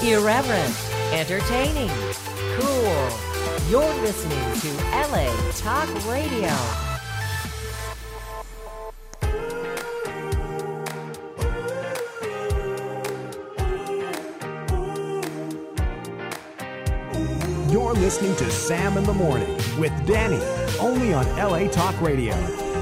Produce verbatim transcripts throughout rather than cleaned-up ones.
Irreverent, entertaining, cool. You're listening to L A Talk Radio. You're listening to Sam in the Morning with Danny, only on L A Talk Radio.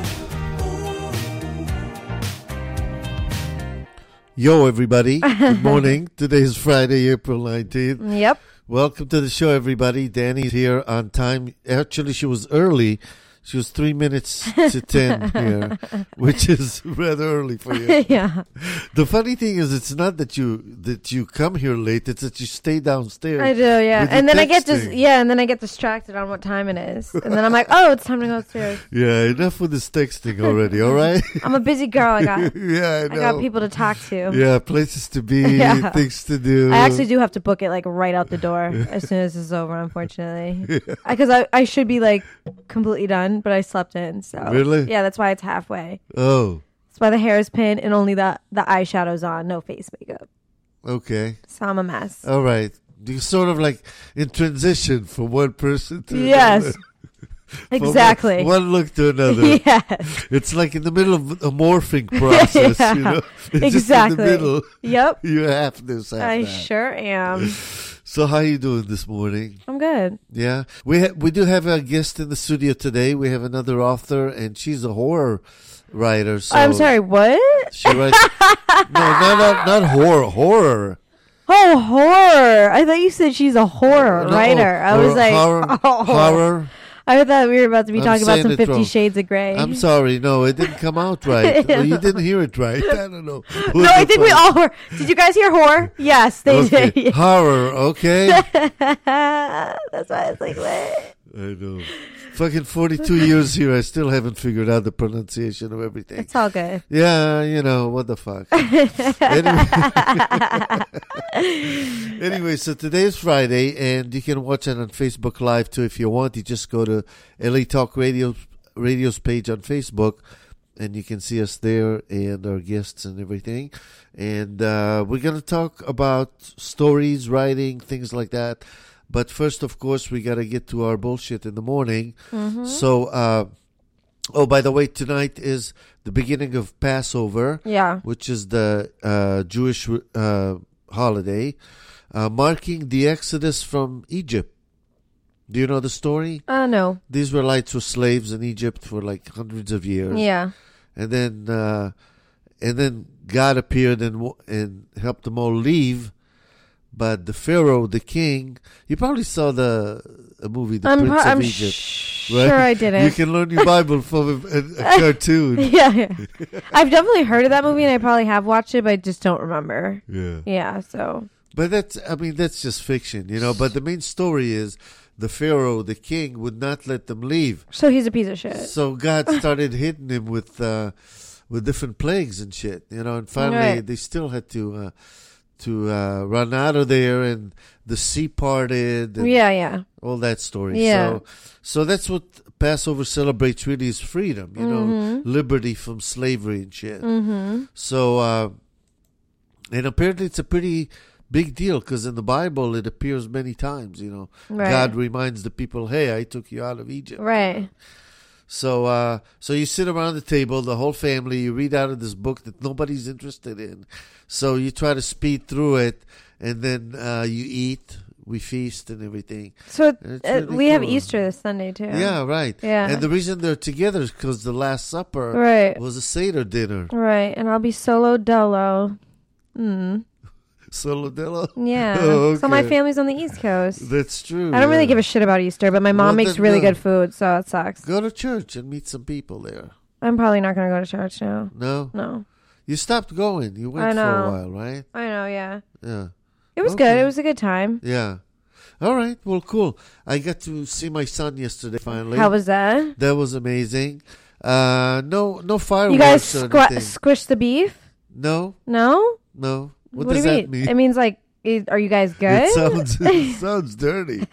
Yo, everybody. Good morning. Today is Friday, April nineteenth. Yep. Welcome to the show, everybody. Danny's here on time. Actually, she was early. She was three minutes to ten here, which is rather early for you. Yeah. The funny thing is, it's not that you that you come here late; it's that you stay downstairs. I do, yeah. with And your then I get texting. dis- yeah, and then I get distracted on what time it is, and then I'm like, oh, it's time to go upstairs. Yeah, enough with this texting already. All right. I'm a busy girl. I got yeah, I I know. got people to talk to. Yeah, places to be, Yeah. things to do. I actually do have to book it like right out the door as soon as this is over, unfortunately, because I, I should be like completely done, but I slept in. So Really? yeah, that's why it's halfway. Oh, That's why the hair is pinned and only the the eyeshadow's on, no face makeup. okay. So I'm a mess. All right. You sort of like in transition from one person to Yes. another. From Exactly. One, one look to another. Yes. It's like in the middle of a morphing process, Yeah. you know? It's Exactly. just in the middle. Yep. You have this, have I that. sure am. So how you doing this morning? I'm good. Yeah. We ha- we do have a guest in the studio today. We have another author, and she's a horror writer. So I'm sorry, what? She writes, no, not, not, not horror. Horror. Oh, horror. I thought you said she's a horror No, writer. I was horror- like, horror. oh. horror. I thought we were about to be I'm talking about saying some it Fifty wrong. Shades of Grey. I'm sorry. No, it didn't come out right. Or you didn't hear it right. I don't know. No, I think we all were. Did you guys hear horror? Yes, they Okay. did. Horror, okay? That's why I was like, what? I know. Fucking forty-two years here, I still haven't figured out the pronunciation of everything. It's all good. Yeah, you know, what the fuck. anyway, anyway, so today is Friday, and you can watch it on Facebook Live, too, if you want. You just go to L A Talk Radio, Radio's page on Facebook, and you can see us there and our guests and everything. And uh, we're going to talk about stories, writing, things like that. But first, of course, we got to get to our bullshit in the morning. Mm-hmm. So, uh, oh, by the way, tonight is the beginning of Passover, Yeah. which is the uh, Jewish uh, holiday, uh, marking the exodus from Egypt. Do you know the story? Uh, no. The Israelites were slaves in Egypt for like hundreds of years. Yeah. And then, uh, and then God appeared and w- and helped them all leave. But the Pharaoh, the king, you probably saw the a movie, The I'm, Prince pro- of I'm Egypt. sh- right? sure I didn't. You can learn your Bible from a, a, a cartoon. yeah, yeah. I've definitely heard of that movie, and I probably have watched it, but I just don't remember. Yeah. Yeah, so. But that's, I mean, that's just fiction, you know. But the main story is the Pharaoh, the king, would not let them leave. So he's a piece of shit. So God started hitting him with uh, with different plagues and shit, you know. And finally, Right. they still had to uh, to uh, run out of there, and the sea parted, and Yeah, yeah. all that story. Yeah. So, so that's what Passover celebrates. Really, is freedom, you know, liberty from slavery and shit. Mm-hmm. So, uh, and apparently, it's a pretty big deal because in the Bible it appears many times. You know, Right. God reminds the people, "Hey, I took you out of Egypt." Right. So, uh, so you sit around the table, the whole family. You read out of this book that nobody's interested in. So you try to speed through it, and then uh, you eat. We feast and everything. So It's uh, really we have cool. Easter this Sunday, too. Yeah, right. Yeah. And the reason they're together is because the Last Supper Right. was a Seder dinner. Right. And I'll be solo dolo. Mm. Solodello? Yeah. Oh, So my okay. family's on the East Coast. That's true. I don't really yeah. give a shit about Easter, but my mom Well, makes then, really no. good food, so it sucks. Go to church and meet some people there. I'm probably not going to go to church now. No? No. You stopped going. You went I for a know. while, right? I know, yeah. Yeah. It was Okay. good. It was a good time. Yeah. All right. Well, cool. I got to see my son yesterday, finally. How was that? That was amazing. Uh, no, no fireworks You guys or squa- anything. squish the beef? No, No? no. What, What does do you that mean? mean? It means like, is, are you guys good? It sounds it sounds dirty.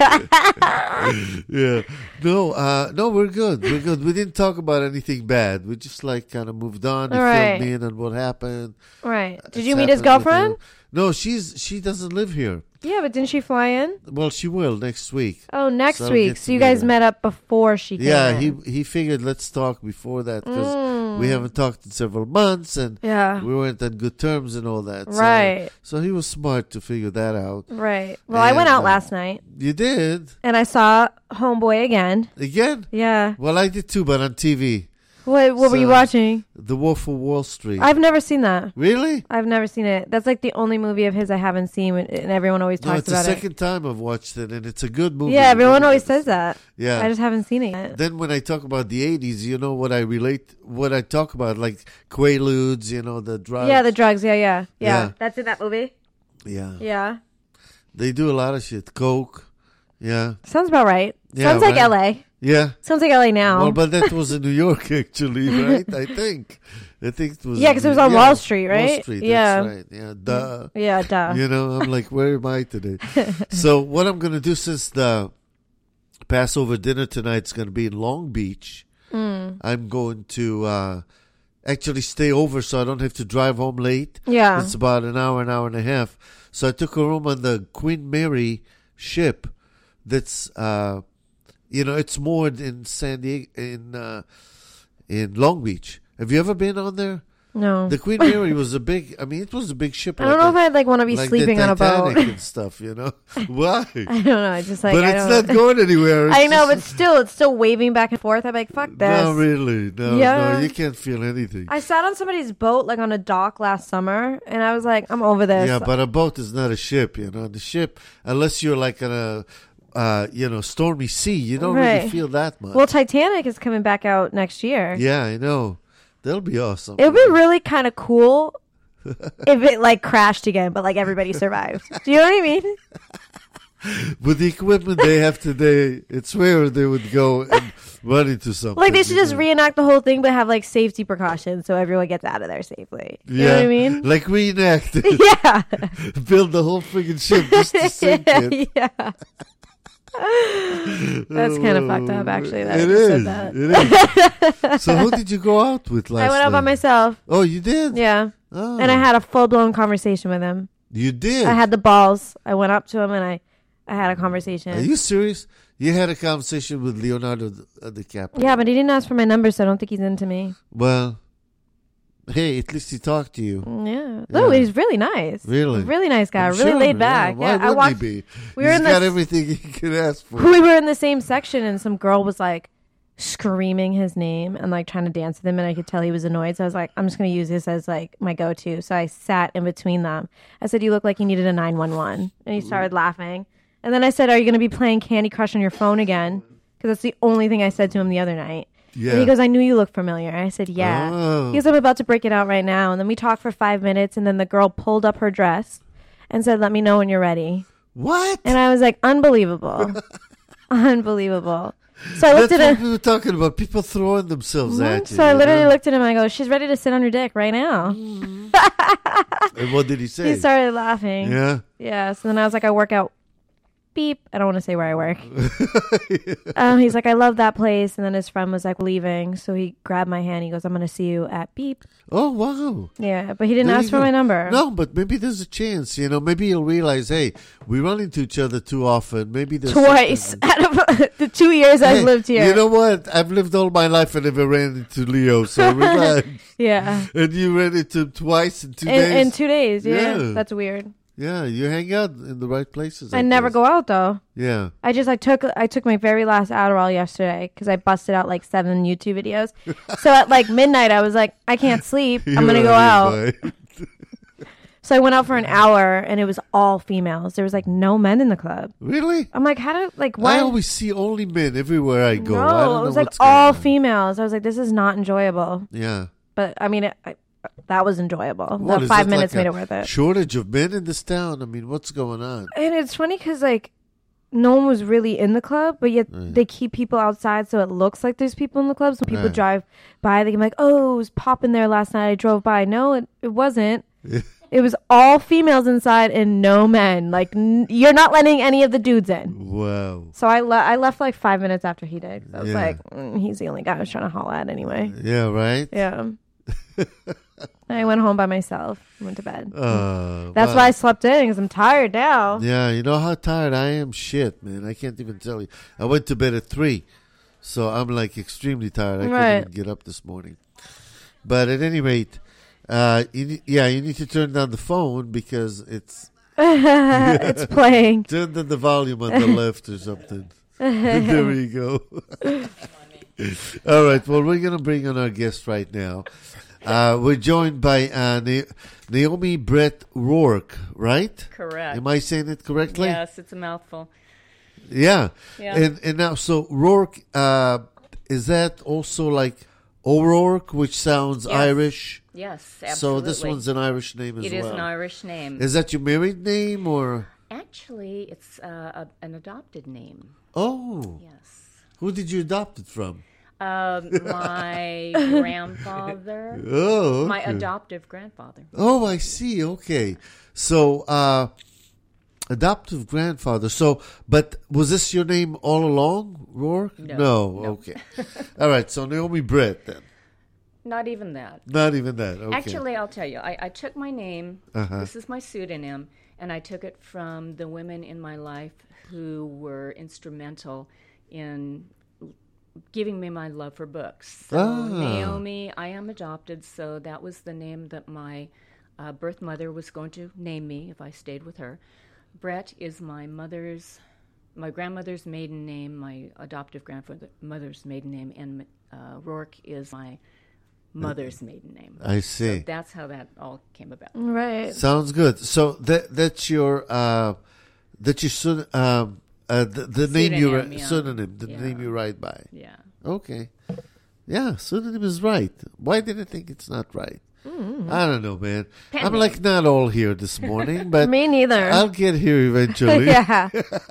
yeah. No, uh no, we're good. We're good. We didn't talk about anything bad. We just like kind of moved on. He All right. filled me in on what happened. Right. Did It's you meet his happened with girlfriend? him. No, she's she doesn't live here. Yeah, but didn't she fly in? Well, she will next week. Oh, next So I'll week. get So you to meet guys her. met up before she came Yeah, in. he he figured let's talk before that because Mm. we haven't talked in several months and Yeah. we weren't on good terms and all that. So- Right. So, he was smart to figure that out. Right. Well, I went And, out uh, last night You did and I saw Homeboy again. again. Yeah. Well, I did too, but on T V, What What were you So- watching? The Wolf of Wall Street. I've never seen that. really? I've never seen it. That's like the only movie of his I haven't seen, and and everyone always No, talks it's the about it. second time I've watched it, and it's a good movie. Yeah, everyone Really always good. says that. Yeah. I just haven't seen it yet. Then when I talk about the eighties, you know what I relate, what I talk about, like Quaaludes, you know, the drugs. Yeah, the drugs. Yeah, yeah, yeah. Yeah. That's in that movie. Yeah. Yeah, They do a lot of shit. Coke. Yeah. sounds about right. Yeah, Sounds like right. L A. Yeah. Sounds like L A now. Well, but that was in New York, actually, right? I think. I think it was. Yeah, in 'cause it was New- on yeah, Wall Street, Wall right? Street, Yeah. that's right. Yeah, duh. yeah, duh. You know, I'm like, where am I today? So what I'm going to do, since the Passover dinner tonight's going to be in Long Beach, Mm. I'm going to uh, actually stay over so I don't have to drive home late. Yeah. It's about an hour, an hour and a half. So I took a room on the Queen Mary ship that's, uh, you know, it's moored in San Diego, in, uh, in Long Beach. Have you ever been on there? No. The Queen Mary was a big, I mean, it was a big ship. I don't know if I'd like want to be like sleeping the on a Titanic boat. and stuff, you know? Why? I don't know. I just like. but I it's don't not going anywhere. It's I know, but just- still, it's still waving back and forth. I'm like, fuck this. No, really. No, Yeah. no, you can't feel anything. I sat on somebody's boat like on a dock last summer, and I was like, I'm over this. Yeah, but a boat is not a ship, you know. The ship, unless you're like on a, uh, you know, stormy sea, you don't really Right. feel that much. Well, Titanic is coming back out next year. yeah, I know. That'll be awesome. It would be really kind of cool if it like crashed again, but like everybody survived. Do you know what I mean? With the equipment they have today, it's where they would go and run into something. Like they should you just know. reenact the whole thing, but have like safety precautions so everyone gets out of there safely. You yeah, know what I mean? Like reenact it. Yeah. Build the whole freaking ship just to sink it. yeah. That's kind of fucked up, actually. That I It just said is. that. It is. So who did you go out with last I went out by night? myself. Oh, you did? Yeah. Oh. And I had a full blown conversation with him. You did? I had the balls. I went up to him and I, I had a conversation. Are you serious? You had a conversation with Leonardo Di- uh, DiCaprio? Yeah, but he didn't ask for my number, so I don't think he's into me. Well, hey, at least he talked to you. Yeah. No, Yeah. he's really nice. Really? Really nice guy. I'm really sure, laid back. Yeah. Why Yeah, I wouldn't walked. he be? we were He's in got this- everything he could ask for. We were in the same section, and some girl was like screaming his name and like trying to dance with him, and I could tell he was annoyed. So I was like, I'm just going to use this as like my go-to. So I sat in between them. I said, "You look like you needed a nine one one," and he started laughing. And then I said, "Are you going to be playing Candy Crush on your phone again?" Because that's the only thing I said to him the other night. Yeah. And he goes, "I knew you looked familiar." I said, "Yeah." Oh. He goes, "I'm about to break it out right now." And then we talked for five minutes, and then the girl pulled up her dress and said, "Let me know when you're ready." What? And I was like, unbelievable. Unbelievable. So I That's looked what at we were talking about. People throwing themselves him. at you. So I you literally know? looked at him and I go, "She's ready to sit on your dick right now." And what did he say? He started laughing. Yeah. Yeah. So then I was like, "I work out." Beep. I don't want to say where I work. um, he's like, "I love that place." And then his friend was like leaving. So he grabbed my hand. He goes, "I'm going to see you at Beep." Oh, wow. Yeah. But he didn't There ask you for go. my number. No, but maybe there's a chance. You know, maybe you'll realize, hey, we run into each other too often. Maybe there's Twice something- out of the two years Hey, I've lived here. You know what? I've lived all my life and never ran into Leo, so relax. yeah. And you ran into him twice in two In, days? in two days. Yeah. Yeah. That's weird. Yeah, you hang out in the right places. I never guess. go out though. Yeah. I just I took I took my very last Adderall yesterday because I busted out like seven YouTube videos. So at like midnight I was like, I can't sleep. I'm gonna go out. So I went out for an hour and it was all females. There was like no men in the club. Really? I'm like, how do like why? I always see only men everywhere I go. no, I don't it know was like what's going all on. females. I was like, this is not enjoyable. Yeah. But I mean, it, I, that was enjoyable. What, the is five it minutes like made a it worth it. Shortage of men in this town? I mean, what's going on? And it's funny because like no one was really in the club, but yet Right. they keep people outside so it looks like there's people in the club. So people Right. drive by, they can be like, "Oh, it was popping there last night. I drove by." No, it, it wasn't. It was all females inside and no men. Like n- you're not letting any of the dudes in. Wow. So I le- I left like five minutes after he did. 'Cause I was Yeah. like, mm, he's the only guy I was trying to holler at anyway. Yeah, right? Yeah. I went home by myself. Went to bed. Uh, That's wow. why I slept in because I'm tired now. Yeah, you know how tired I am? Shit, man. I can't even tell you. I went to bed at three. So I'm like extremely tired. I Right. couldn't even get up this morning. But at any rate, uh, you ne- yeah, you need to turn down the phone because it's It's playing. turn down the volume on the left or something. There we go. All right. Well, we're going to bring on our guest right now. Uh, we're joined by uh, Na- Naomi Brett Rourke, right? Correct. Am I saying it correctly? Yes, it's a mouthful. Yeah. Yeah. And and now, so Rourke, uh, is that also like O'Rourke, which sounds Yes. Irish? Yes, So absolutely. this one's an Irish name as It well. is an Irish name. Is that your married name or? Actually, it's uh, a, an adopted name. Oh, Yes. who did you adopt it from? Um, my grandfather, Oh, okay. my adoptive grandfather. Oh, I see. Okay. So, uh, adoptive grandfather. So, but was this your name all along, Rourke? No, no. Okay. All right. So, Naomi Brett then. Not even that. Not even that. Okay. Actually, I'll tell you. I, I took my name. Uh-huh. This is my pseudonym, and I took it from the women in my life who were instrumental in giving me my love for books. So Ah. Naomi, I am adopted, so that was the name that my uh, birth mother was going to name me if I stayed with her. Brett is my mother's, my grandmother's maiden name, my adoptive grandmother's maiden name, and uh, Rourke is my mother's maiden name. I see. So that's how that all came about. Right. Sounds good. So that that's your uh, that's your pseud- um, uh, the, the name you Pseudonym, ri- yeah. pseudonym, the Yeah. name you write by. Yeah. Okay. Yeah, pseudonym is right. Why did I think it's not right? Mm-hmm. I don't know, man. Pen I'm name. like not all here this morning, but Me neither. I'll get here eventually. yeah.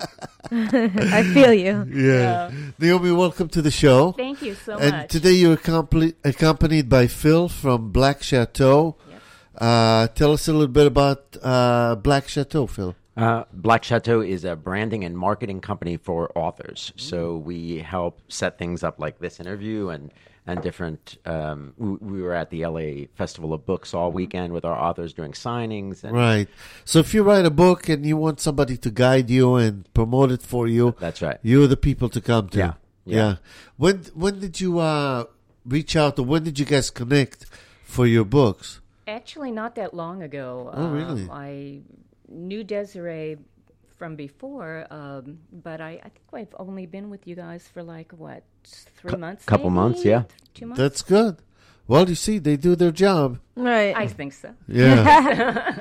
I feel you. Yeah. Naomi, welcome to the show. Thank you so And much. today you're accompli- accompanied by Phil from Black Chateau. Yep. Uh, tell us a little bit about uh, Black Chateau, Phil. Uh, Black Chateau is a branding and marketing company for authors. So we help set things up like this interview and, and different. Um, we, we were at the L A Festival of Books all weekend with our authors doing signings. And Right. So if you write a book and you want somebody to guide you and promote it for you, That's right. you're the people to come to. Yeah. Yeah. When when did you uh, reach out, or when did you guys connect for your books? Actually, not that long ago. Oh, really? Um, I knew Desiree from before, um, but I, I think I've only been with you guys for like, what, three months? couple maybe? months, yeah. Two months? That's good. Well, you see, they do their job. Right. I think so. Yeah.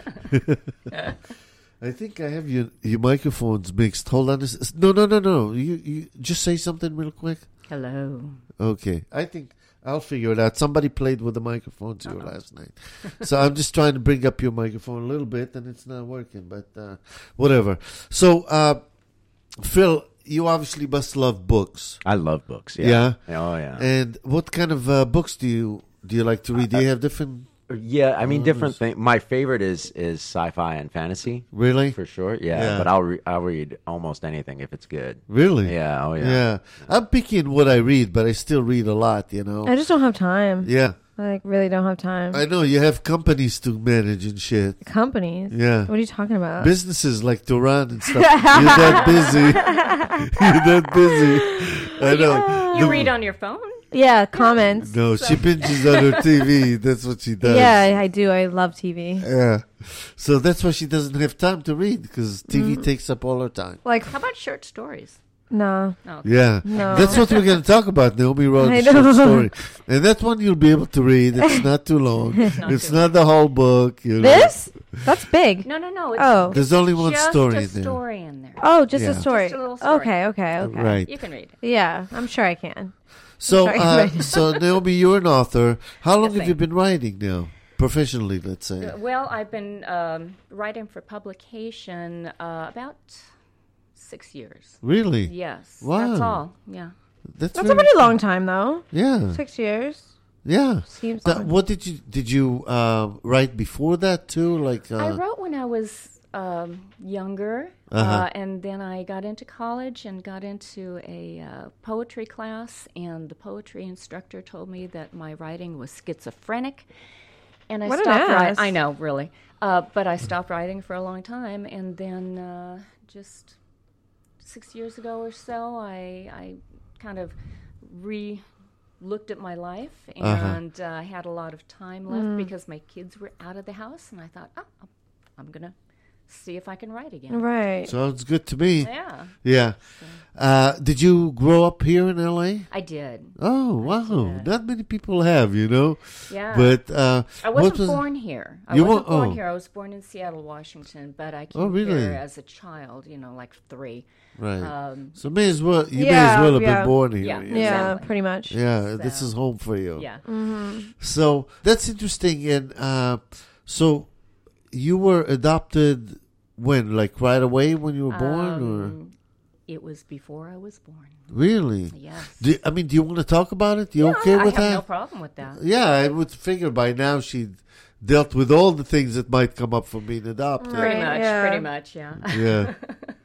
I think I have your your microphones mixed. Hold on. a s- No, no, no, no. You you just say something real quick. Hello. Okay. I think I'll figure it out. Somebody played with the microphones here last night. So I'm just trying to bring up your microphone a little bit, and it's not working, but uh, whatever. So, uh, Phil, you obviously must love books. I love books. Yeah. Yeah? Oh, yeah. And what kind of uh, books do you do you like to read? Do you have different... yeah, I mean, different things. My favorite is, is sci-fi and fantasy. Really? For sure, yeah. Yeah. But I'll re- I'll read almost anything if it's good. Really? Yeah, oh yeah. Yeah. I'm picky in what I read, but I still read a lot, you know? I just don't have time. Yeah. I like really don't have time. I know you have companies to manage and shit. Companies. Yeah. What are you talking about? Businesses like to run and stuff. You're that busy. You're that busy. I know. You The- read on your phone? Yeah, comments. No, she binges on her T V. That's what she does. Yeah, I do. I love T V. Yeah. So that's why she doesn't have time to read, because T V Mm. takes up all her time. Like, How about short stories? no. No. Yeah. No. That's what we're going to talk about. Naomi wrote I a short know. story. And that one you'll be able to read. It's not too long. It's not It's too not the whole book. You know. This? That's big. No, no, no. It's Oh. There's only one just story a in there. story in there. Oh, just Yeah. a story. Just a little story. Okay, okay, okay. Right. You can read it. Yeah, I'm sure I can. So, Sorry. uh, so Naomi, you're an author. How long Yes, have I you am. been writing now? Professionally, let's say. Uh, Well, I've been um, writing for publication uh, about six years. Really? Yes. Wow. That's all. Yeah. That's, That's a very- pretty long time, though. Yeah. Six years Yeah. seems. That, long. what did you did you uh, write before that too? Like uh, I wrote when I was um, younger, Uh-huh. uh, and then I got into college and got into a uh, poetry class, and the poetry instructor told me that my writing was schizophrenic, and I What an stopped ass. writing. I know, really, uh, but I stopped writing for a long time, and then uh, just six years ago or so, I, I kind of re. looked at my life and uh, uh, had a lot of time left because my kids were out of the house, and I thought, oh, I'm- I'm gonna see if I can write again. Right. Sounds good to me. Yeah, Yeah. Uh, did you grow up here in L A? I did. Oh, wow. did. Not many people have, you know. Yeah, But uh, I what wasn't was- born here. I You wasn't wa- born oh. here. I was born in Seattle, Washington, but I came Oh, really? here as a child. You know, like three. Right. Um, So may as well you may Yeah, as well have yeah. been born here. Yeah. you know? Yeah, Exactly. pretty much. Yeah, this So- is home for you. yeah. So that's interesting. And uh, so you were adopted when, like right away when you were born, or Um, it was before I was born. really? Yes. Do, I mean, do you want to talk about it? You Yeah, okay I with have that? no problem with that. Yeah, I would figure by now she'd dealt with all the things that might come up from being adopted. Pretty Right, much. yeah. Pretty much. Yeah. Yeah.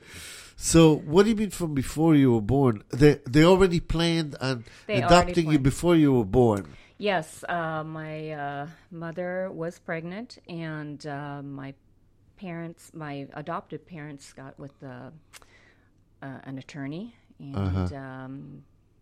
So, what do you mean from before you were born? They they already planned on They already adopting you planned. before you were born. Yes, uh, my uh, mother was pregnant, and uh, my parents, my adopted parents, got with uh, uh, an attorney, and Uh-huh. um,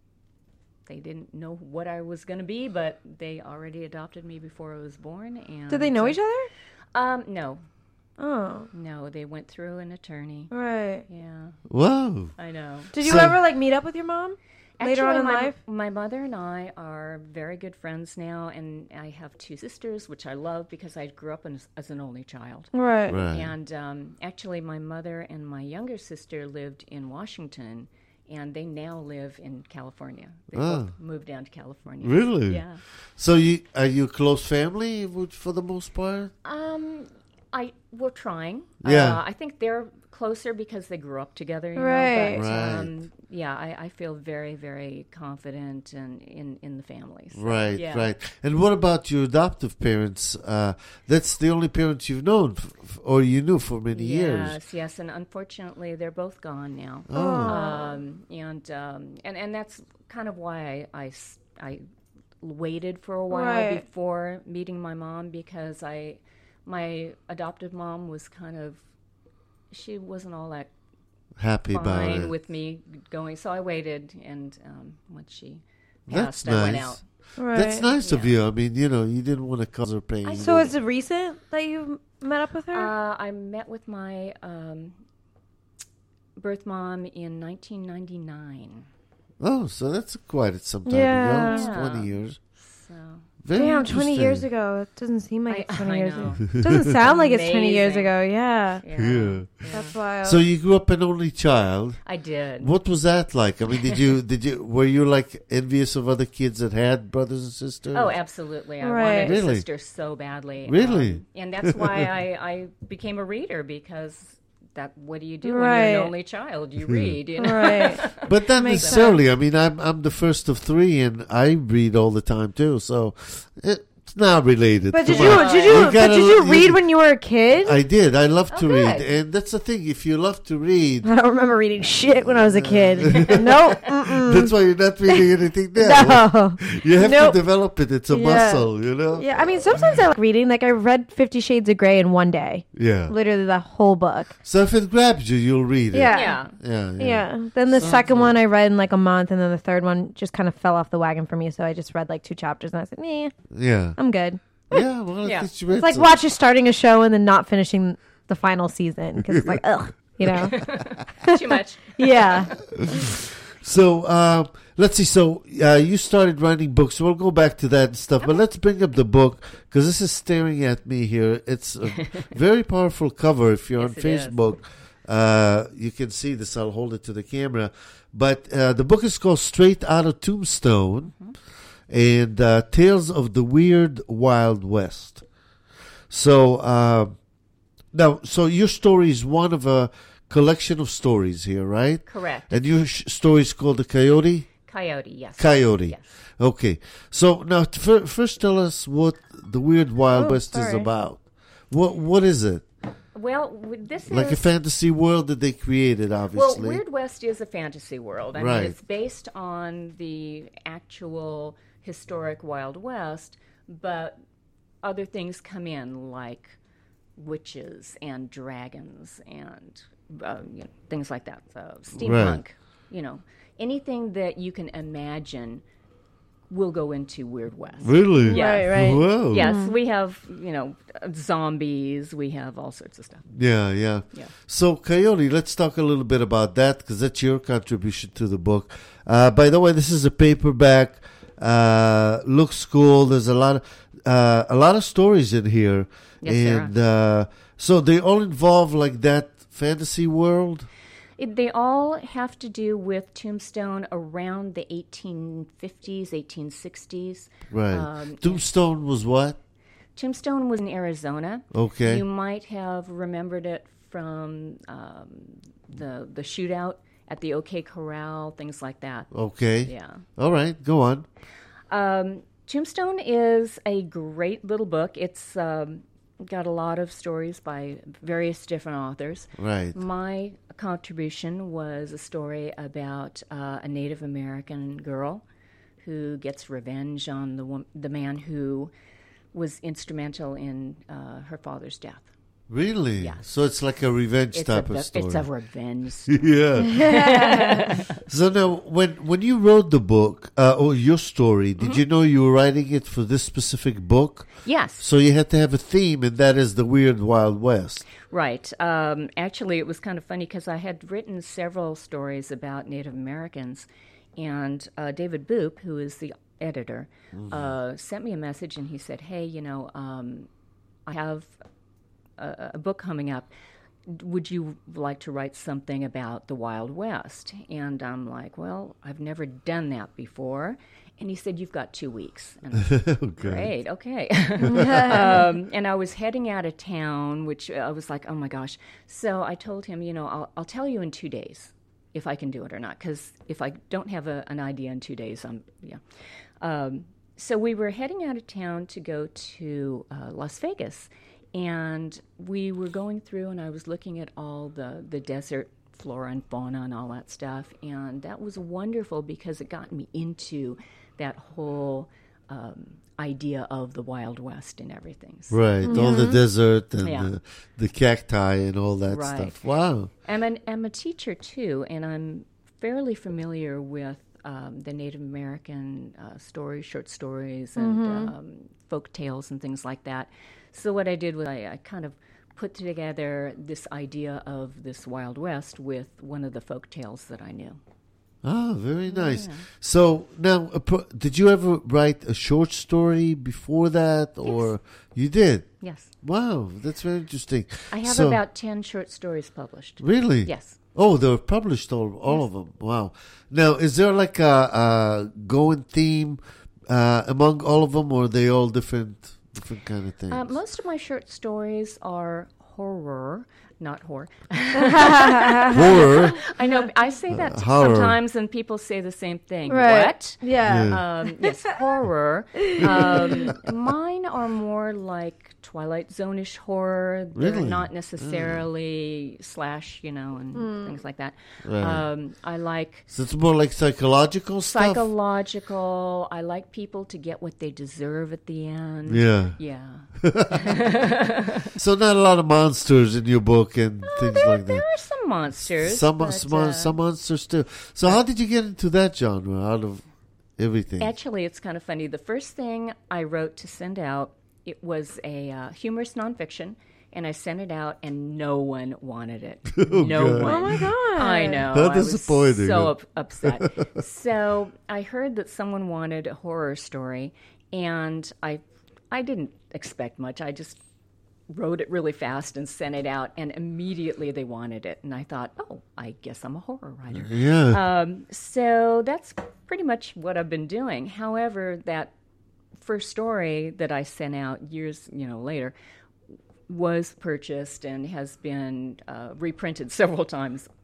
they didn't know what I was going to be, but they already adopted me before I was born. And Did they know uh, each other? Um, no, Oh, no, they went through an attorney. right. Yeah, Wow. I know. Did you So- ever like meet up with your mom later on Actually, in my, life? my mother and I are very good friends now, and I have two sisters, which I love because I grew up as, as an only child. Right. Right. And um, actually, my mother and my younger sister lived in Washington, and they now live in California. They Ah. both moved down to California. Really? Yeah. So you are you a close family would- for the most part? Um, I we're trying. Yeah. Uh, I think they're closer because they grew up together. You Right. Know? But, Right. Um, yeah, I, I feel very, very confident in in, in the family. So, Right, yeah. right. And what about your adoptive parents? Uh, that's the only parents you've known, f- f- or you knew for many years. Yes, yes, and unfortunately, they're both gone now. Oh. Um, and, um, and and that's kind of why I, I s- I waited for a while Right. before meeting my mom, because I my adoptive mom was kind of she wasn't all that Happy about fine it. with me going, so I waited, and um, once she That's passed, I went nice. out. Right. That's nice of Yeah. you. I mean, you know, you didn't want to cause her pain. So is it recent that you met up with her? Uh, I met with my um, birth mom in nineteen ninety-nine. oh, so that's quite some time Yeah. ago. It's Yeah. twenty years. So Very Damn, twenty years interesting. ago. It doesn't seem like I- it's twenty I years know. ago. It doesn't sound like it's twenty years Amazing. ago. Yeah. yeah, Yeah. That's wild. So you grew up an only child. I did. What was that like? I mean, did you did you were you like envious of other kids that had brothers and sisters? Oh, absolutely. I Right. wanted Really? a sister so badly. Really? Um, and that's why I, I became a reader, because that what do you do when Right. you're an only child? You read, you know. Right. But not Makes necessarily. I mean, I'm I'm the first of three, and I read all the time too. So it's not related. But did Come you on. did you, You but gotta- did you you- read when you were a kid? I did. I love to Oh, read, good. and that's the thing. If you love to read, I don't remember reading shit when I was a kid. nope. Mm-mm. that's why you're not reading anything now. No. You have Nope. to develop it. It's a Yeah. muscle, you know. Yeah, I mean, sometimes I like reading. Like I read Fifty Shades of Grey in one day, Yeah. literally the whole book. So if it grabs you, you'll read it. Yeah. Yeah. Yeah. Yeah. Yeah. Then the Sounds second good. one I read in like a month, and then the third one just kind of fell off the wagon for me. So I just read like two chapters, and I said, "Nah, Yeah. I'm good." Yeah. Well, Yeah. at least you read It's like some- watching starting a show and then not finishing the final season because it's like, ugh, you know? Too much. Yeah. So uh, let's see. So uh, you started writing books. We'll go back to that and stuff. But let's bring up the book, because this is staring at me here. It's a very powerful cover. If you're Yes, on it is. Facebook, uh, you can see this. I'll hold it to the camera. But uh, the book is called Straight Outta Tombstone, and uh, Tales of the Weird Wild West. So uh, now, so your story is one of a collection of stories here, right? Correct. And your sh- story is called The Coyote? Coyote, yes. Coyote. Yes. Okay. So now, t- fir- first tell us what The Weird Wild Oh, West is sorry. about. What What is it? Well, w- this Like is a fantasy world that they created, well, obviously. Weird West is a fantasy world. I Right. mean, it's based on the actual historic Wild West, but other things come in like witches and dragons and uh, you know, things like that. So steampunk, you know, anything that you can imagine will go into Weird West. Really? Yeah. Right, right. Whoa. Yes, we have, you know, zombies. We have all sorts of stuff. Yeah, yeah. Yeah. So, Coyote, let's talk a little bit about that because that's your contribution to the book. Uh, by the way, this is a paperback. Uh, looks cool. There's a lot of uh, a lot of stories in here, Yes, there and uh, so they all involve like that fantasy world. It, they all have to do with Tombstone around the eighteen fifties, eighteen sixties. Right. Um, Tombstone was what? Tombstone was in Arizona. Okay. You might have remembered it from um, the the shootout at the OK Corral, things like that. Okay. Yeah. All right. Go on. Um, Tombstone is a great little book. It's um, got a lot of stories by various different authors. Right. My contribution was a story about uh, a Native American girl who gets revenge on the wom- the man who was instrumental in uh, her father's death. Really? Yeah. So it's like a revenge It's type a, of ve- story. It's a revenge story. Yeah. So now, when when you wrote the book uh, or your story, did Mm-hmm. you know you were writing it for this specific book? Yes. So you had to have a theme, and that is the Weird Wild West. Right. Um, actually, it was kind of funny because I had written several stories about Native Americans, and uh, David Boop, who is the editor, uh, sent me a message and he said, "Hey, you know, um, I have a, a book coming up. Would you like to write something about the Wild West?" And I'm like, "Well, I've never done that before." And he said, "You've got two weeks." And I said, Okay. Great, okay. um, and I was heading out of town, which I was like, oh my gosh. So I told him, you know, I'll, I'll tell you in two days if I can do it or not, because if I don't have a, an idea in two days, I'm, yeah. Um, so we were heading out of town to go to uh, Las Vegas, and we were going through, and I was looking at all the, the desert flora and fauna and all that stuff, and that was wonderful because it got me into that whole um, idea of the Wild West and everything. So Right. All the desert and Yeah. the, the cacti and all that Right. stuff. Wow. I'm, an, I'm a teacher too, and I'm fairly familiar with um, the Native American uh, stories, short stories, and um, folk tales and things like that. So what I did was I, I kind of put together this idea of this Wild West with one of the folk tales that I knew. Ah, very nice. So now, uh, pro- did you ever write a short story before that, or you did? Yes. Wow, that's very interesting. I have So- about ten short stories published. Really? Yes. Oh, they're published all all of them. Wow. Now, is there like a, a going theme uh, among all of them, or are they all different different kind of things? Uh, most of my short stories are horror, not horror. Horror. I know I say that horror. sometimes, and people say the same thing. Right. What? Yeah. Um, yes, horror. Um, mine are more like Twilight Zone-ish horror. They're Really? not necessarily slash, you know, and things like that. Right. Um, I like So it's more like psychological stuff. psychological. I like people to get what they deserve at the end. Yeah. Yeah. So not a lot of monsters in your book and things there, like there that. are some monsters. Some but, some, uh, some monsters too. So how did you get into that genre out of everything? Actually, it's kind of funny. The first thing I wrote to send out, it was a uh, humorous nonfiction, and I sent it out, and no one wanted it. no God. one. Oh my God. I know. How I was disappointing. so up- upset. So I heard that someone wanted a horror story, and I, I didn't expect much. I just wrote it really fast and sent it out, and immediately they wanted it. And I thought, oh, I guess I'm a horror writer. Yeah. Um, so that's pretty much what I've been doing. However, that first story that I sent out years, you know, later was purchased and has been uh, reprinted several times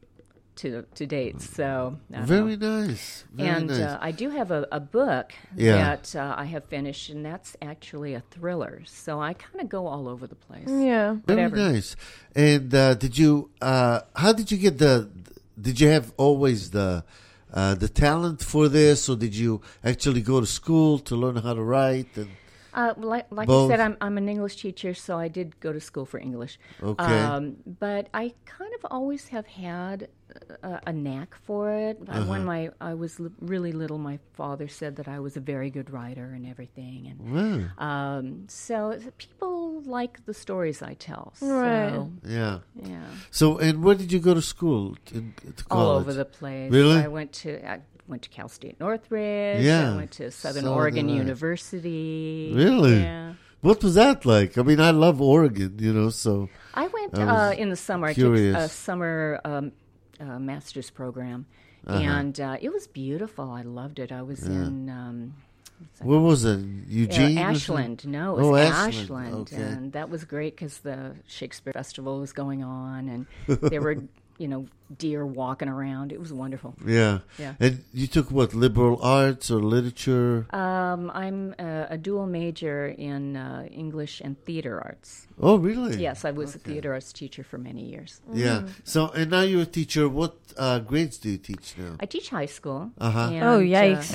to to date. So I don't Very know. nice. Very and nice. uh, I do have a, a book Yeah. that uh, I have finished, and that's actually a thriller. So I kind of go all over the place. Yeah. Very whatever. nice. And uh, did you? Uh, how did you get the? Did you have always the uh, the talent for this, or did you actually go to school to learn how to write? And Uh, like like Both? I said, I'm I'm an English teacher, so I did go to school for English. Okay. Um, but I kind of always have had a, a knack for it. Uh, When my I was li- really little, my father said that I was a very good writer and everything, and wow. um, so people like the stories I tell. Right. So, Yeah. yeah, So, and where did you go to school? In, to all college? over the place. Really? I went to. I, Went to Cal State Northridge. Yeah, I went to Southern so Oregon did I. University. Really? Yeah. What was that like? I mean, I love Oregon, you know. So I went I was uh, in the summer. I curious. took a summer um, uh, master's program, Uh-huh. and uh, it was beautiful. I loved it. I was in um, what's that where called? was it? Uh, Eugene? or Ashland. No, it Oh, was Ashland. Ashland, Okay. and that was great because the Shakespeare Festival was going on, and there were you know deer walking around. It was wonderful. something? Yeah. Yeah. And you took what, liberal arts or literature? Um, I'm a, a dual major in uh, English and theater arts. Oh, really? Yes, I was a theater arts teacher for many years. Yeah. So, and now you're a teacher. What uh, grades do you teach now? I teach high school. Uh-huh. and, Oh, uh, yikes.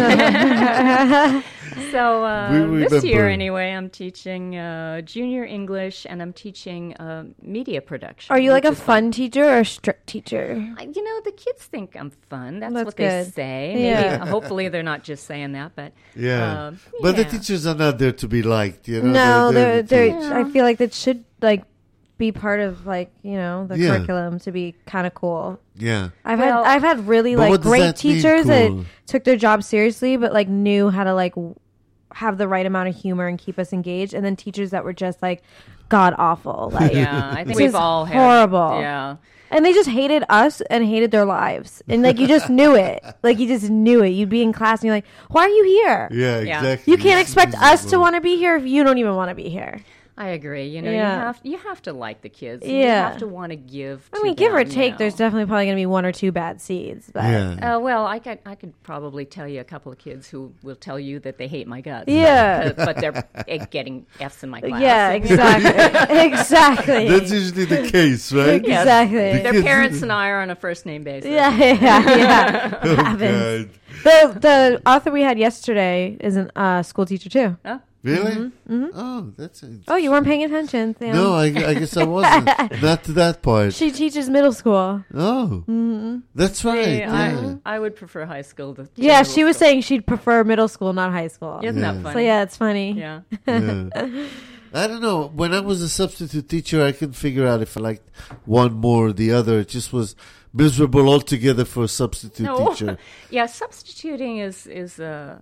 yeah. so uh, We this year, remember. anyway, I'm teaching uh, junior English, and I'm teaching uh, media production. Are you like a which is fun teacher or a strict teacher? I- You know, the kids think I'm fun. That's, That's what good. they say. Maybe, Yeah. hopefully, they're not just saying that, but Yeah. um, But the yeah. teachers are not there to be liked, you know. No, they're, to they're, teach. I feel like that should like be part of like you know the Yeah. curriculum to be kind of cool. Yeah. I've Well- had I've had really But like what does great that mean, teachers cool? that took their job seriously, but like knew how to like w- have the right amount of humor and keep us engaged, and then teachers that were just like god awful, like Yeah, I think This we've is all had horrible. Yeah. and they just hated us and hated their lives, and like you just knew it, like you just knew it. You'd be in class and you're like, why are you here? Yeah, Yeah. exactly. You can't It's expect us to miserable. want to be here if you don't even want to be here. I agree. You know, Yeah. you have you have to like the kids. and Yeah. You have to want to give. I to mean, give or them, you take, know. there's definitely probably going to be one or two bad seeds, but Yeah. Uh, well, I could I could probably tell you a couple of kids who will tell you that they hate my guts. Yeah. but, but they're eh, getting F's in my class. yeah, exactly, exactly. That's usually the case, right? Yes. Exactly. Their kids- parents and I are on a first name basis. Yeah, yeah, yeah. Oh, Happens. God. The the author we had yesterday is a uh, school teacher too. Oh, Really? Oh, that's a, Oh, you weren't paying attention, Sam. no. I, I guess I wasn't. Not to that part. She teaches middle school. Oh, that's right. see, Yeah. I, I would prefer high school. To, to Yeah, middle she was school. saying she'd prefer middle school, not high school. Isn't Yeah. that funny? So yeah, it's funny. Yeah. Yeah. I don't know. When I was a substitute teacher, I couldn't figure out if I liked one more or the other. It just was miserable altogether for a substitute No. teacher. Yeah, substituting is is uh,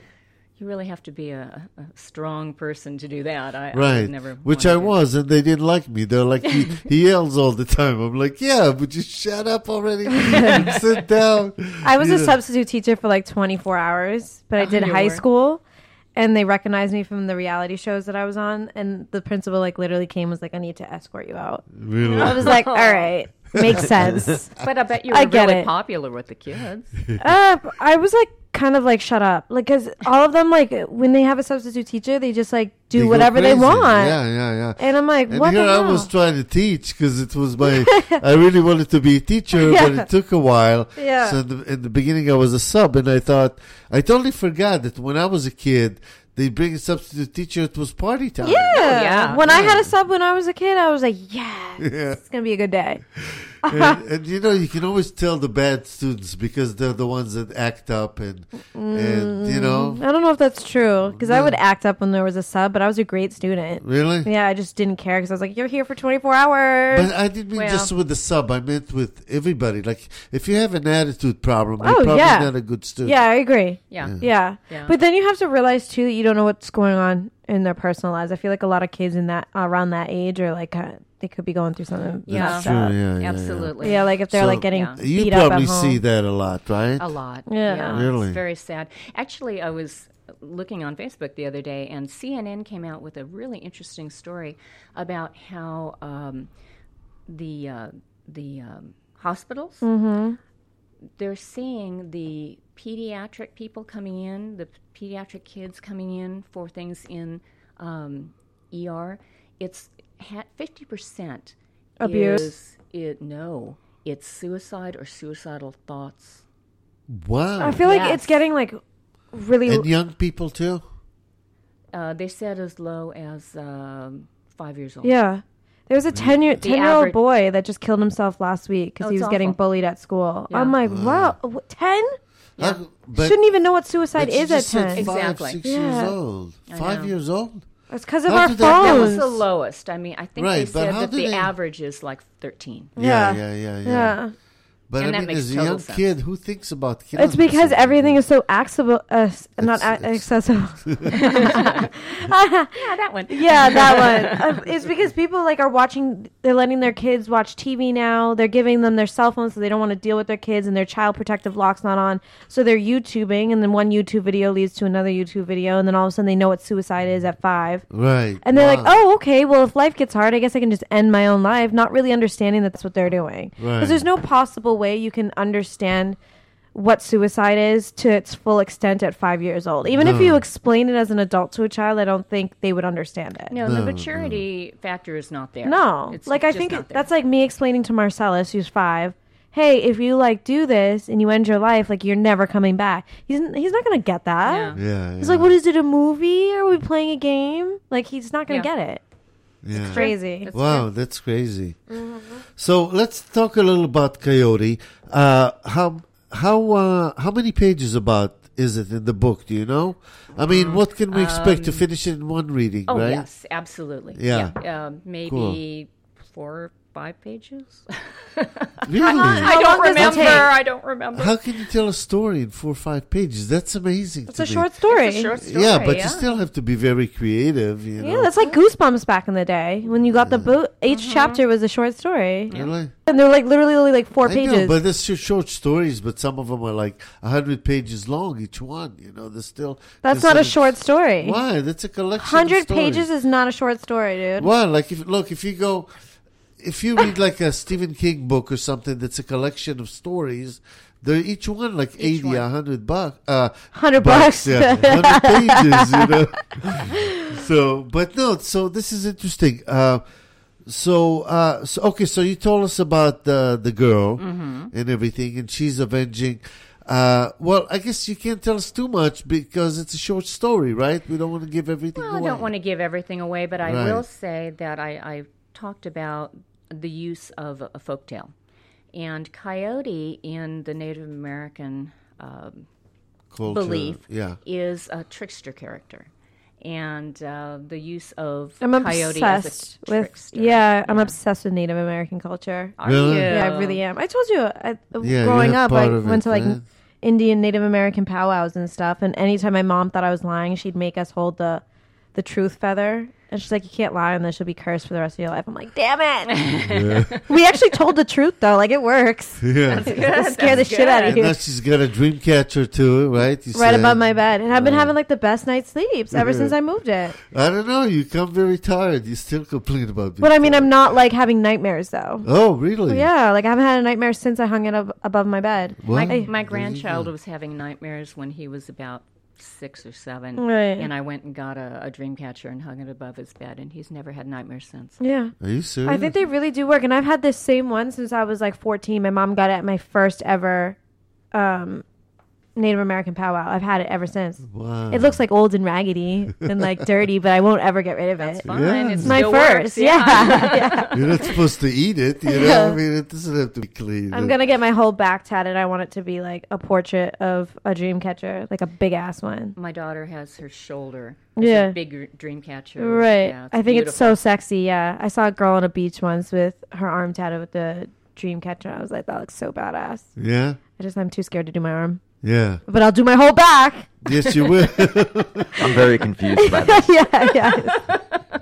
you really have to be a, a strong person to do that. I, I Right. would never Which wanna I do- was, and they didn't like me. They're like, he, he yells all the time. I'm like, yeah, but just shut up already and sit down. I was You a know. substitute teacher for like twenty-four hours, but I Oh, did you high were. school, and they recognized me from the reality shows that I was on, and the principal like literally came and was like, I need to escort you out. Really? I was like, all right, makes sense. But I bet you were I get really it. popular with the kids. uh, I was like kind of like shut up, like because all of them like when they have a substitute teacher, they just like do They go whatever they crazy. want. Yeah, yeah, yeah. And I'm like, And what here the I hell? was trying to teach because it was my. I really wanted to be a teacher, but Yeah. it took a while. Yeah. So in the, in the beginning, I was a sub, and I thought I totally forgot that when I was a kid, they bring a substitute teacher. It was party time. Yeah. yeah. When I had a sub when I was a kid, I was like, yes, Yeah. it's gonna be a good day. and, and you know, you can always tell the bad students because they're the ones that act up and and you know, I don't know if that's true because I would act up when there was a sub, but I was a great student. really. Yeah, I just didn't care because I was like, you're here for twenty-four hours. But I didn't mean Well- just with the sub. I meant with everybody. Like, if you have an attitude problem, Oh, you're probably yeah. not a good student. yeah, I agree. Yeah. Yeah. Yeah. But then you have to realize too that you don't know what's going on in their personal lives. I feel like a lot of kids in that around that age are like uh, they could be going through something. Yeah. messed True, up. yeah, yeah, yeah. Absolutely. Yeah, like if they're So- like getting Yeah. You beat up probably at home. see that a lot, right? A lot. Yeah. Really? It's very sad. Actually, I was looking on Facebook the other day, and C N N came out with a really interesting story about how um, the uh, the um, hospitals. Mm-hmm. They're seeing the pediatric people coming in, the pediatric kids coming in for things in um, E R. It's ha- fifty percent Abuse. Is it, no, it's suicide or suicidal thoughts. Wow. I feel like Yes. it's getting like really. And young people too? Uh, they said as low as um, five years old. Yeah. There was a ten year The ten year old average- boy that just killed himself last week because Oh, he it's was getting awful. bullied at school. Yeah. I'm like, wow, what, ten? How- but, Shouldn't even know what suicide but you is at just said ten. five, Exactly. six Yeah. years old. I Five know. years old? It's because of How our did that- That Phones. was phones. the lowest. I mean, I think Right, they but said how that do the they- average is like thirteen. Yeah, Yeah. yeah, yeah, yeah. Yeah. But And I that mean, makes as a total young sense. kid, who thinks about killing It's because themselves? everything is so accessible, uh, s- not It's- a- it's- accessible. Yeah, that one. Yeah, that one. Uh, it's because people like are watching. They're letting their kids watch T V now. They're giving them their cell phones so they don't want to deal with their kids, and their child protective lock's not on. So they're YouTubing, and then one YouTube video leads to another YouTube video, and then all of a sudden they know what suicide is at five. Right. And they're Wow. like, oh, okay, well, if life gets hard, I guess I can just end my own life, not really understanding that that's what they're doing. Because Right. there's no possible way you can understand what suicide is to its full extent at five years old. Even if No. you explain it as an adult to a child, I don't think they would understand it. No, No, the no. maturity factor is not there. No. It's like, I just think not it- there. that's like me explaining to Marcellus, who's five, hey, if you, like, do this and you end your life, like, you're never coming back. He's, he's not going to get that. Yeah. Yeah. He's yeah. like, what is it, a movie? Are we playing a game? Like, he's not going to Yeah. get it. Yeah. Crazy. That's Wow, true. that's crazy. Mm-hmm. So let's talk a little about Coyote. Uh, how how uh, how many pages about is it in the book? Do you know? I mean, what can we expect to finish it in one reading? Oh, right? yes, absolutely. Yeah. Um, maybe four or five pages. Really? I How long don't does it remember. take? I don't remember. How can you tell a story in four or five pages? That's amazing. It's to a me. short story. It's a short story. Yeah, but yeah. you still have to be very creative. You know? Yeah, that's like Goosebumps back in the day when you got the book. Each Mm-hmm. chapter was a short story, Really? and they're like literally only like four I pages. know, but they're sh- short stories. But some of them are like a hundred pages long each one. You know, they're still. That's they're not a sort of- short story. Why? That's a collection. Hundred of stories. pages is not a short story, dude. Why? Like, if look, if you go, if you read like a Stephen King book or something that's a collection of stories, they're each one like Each eighty, a hundred bucks. Uh, Hundred bucks. yeah, hundred pages. You know. So, but no. So this is interesting. Uh, so, uh, so okay. So you told us about the the girl Mm-hmm. and everything, and she's avenging. Uh, well, I guess you can't tell us too much because it's a short story, right? We don't want to give everything Well, I away. don't want to give everything away, but I Right. will say that I, I talked about the use of a folktale. And Coyote in the Native American um, Culture, belief yeah. is a trickster character. And uh, the use of I'm Coyote as obsessed a with. trickster. Yeah, I'm obsessed with Native American culture. Are Really? you? Yeah, I really am. I told you, I, Yeah, growing you're up, I part of went it, to like right? Indian Native American powwows and stuff. And anytime my mom thought I was lying, she'd make us hold the the truth feather. And she's like, you can't lie, and then she'll be cursed for the rest of your life. I'm like, damn it. We actually told the truth, though. Like, it works. Yeah. It'll scare the That's shit out of And you. now she's got a dream catcher too, right? You Right said. above my bed. And I've been having like the best night's sleeps ever since I moved it. I don't know. You come very tired. You still complain about being But I mean, tired. I'm not like having nightmares, though. Oh, really? Yeah, like I haven't had a nightmare since I hung it up above my bed. What? My, There my you grandchild go. was having nightmares when he was about six or seven. Right. And I went and got a, a dream catcher and hung it above his bed, and he's never had nightmares since. Yeah. Are you serious? I think they really do work. And I've had this same one since I was like fourteen. My mom got it at my first ever um, Native American powwow. I've had it ever since. Wow. It looks like old and raggedy and like dirty, but I won't ever get rid of it. Fine. Yeah. It It's My still first. works, Yeah. yeah. You're not supposed to eat it, you know? I mean, it doesn't have to be clean. I'm going to get my whole back tatted. I want it to be like a portrait of a dream catcher, like a big ass one. My daughter has her shoulder. It's Yeah. a big dream catcher. Right. Yeah, I think it's so beautiful. sexy. Yeah. I saw a girl on a beach once with her arm tatted with the dream catcher. I was like, that looks so badass. Yeah? I just, I'm too scared to do my arm. Yeah. But I'll do my whole back. Yes, you will. I'm very confused by this. yeah, yeah.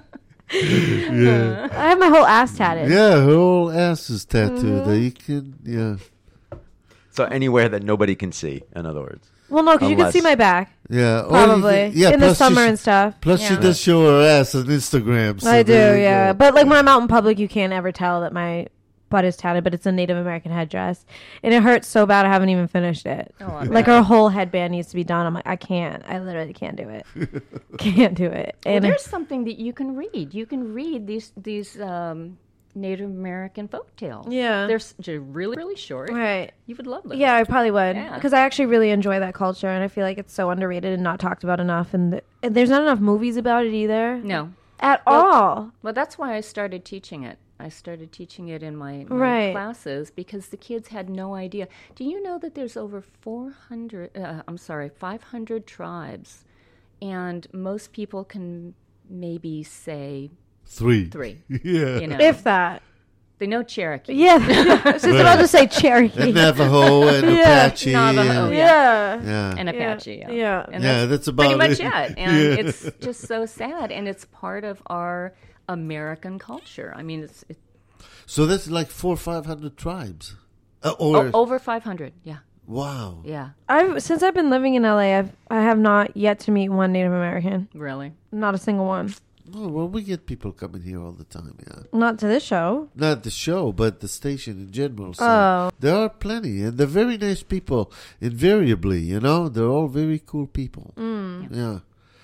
yeah. I have my whole ass tatted. Yeah, her whole ass is tattooed. Mm-hmm. Uh, You can, yeah. So anywhere that nobody can see, in other words. Well, no, because you can Unless- see my back. Yeah. Or you Probably. can- yeah, In the plus she summer sh- and stuff. Plus, she Yeah. does show her ass on Instagram. So I do, there you yeah. go. But like when I'm out in public, you can't ever tell that my butt is tatted, but it's a Native American headdress, and it hurts so bad I haven't even finished it. Oh, I Like bet. her whole headband needs to be done. I'm like, I can't. I literally can't do it. Can't do it. Well, And there's something that you can read. You can read these these um, Native American folk tales. Yeah. They're s- they're really, really short. right. You would love them. Yeah, I probably would Yeah. because I actually really enjoy that culture, and I feel like it's so underrated and not talked about enough. And, th- and there's not enough movies about it either. No. At Well- all. Well, that's why I started teaching it. I started teaching it in my, my Right. classes because the kids had no idea. Do you know that there's over four hundred, uh, I'm sorry, five hundred tribes, and most people can maybe say Three. three. Yeah. You know, If that. they know Cherokee. Yeah. I was just about to say Cherokee. And Navajo and Yeah. Apache. Navajo, and- yeah. yeah. And Apache, yeah. Yeah. And Yeah, that's about pretty much it. it. And Yeah. it's just so sad, and it's part of our American culture. I mean, it's, it's So that's like four or five hundred tribes. Uh, o- or over five hundred. Yeah, wow. yeah, I've since I've been living in L A, I've I have not yet to meet one Native American. really. Not a single one. Oh, well, we get people coming here all the time. Yeah, Not to this show. not the show, but the station in general. So Oh. there are plenty, and they're very nice people. Invariably, you know, they're all very cool people. Mm. Yeah.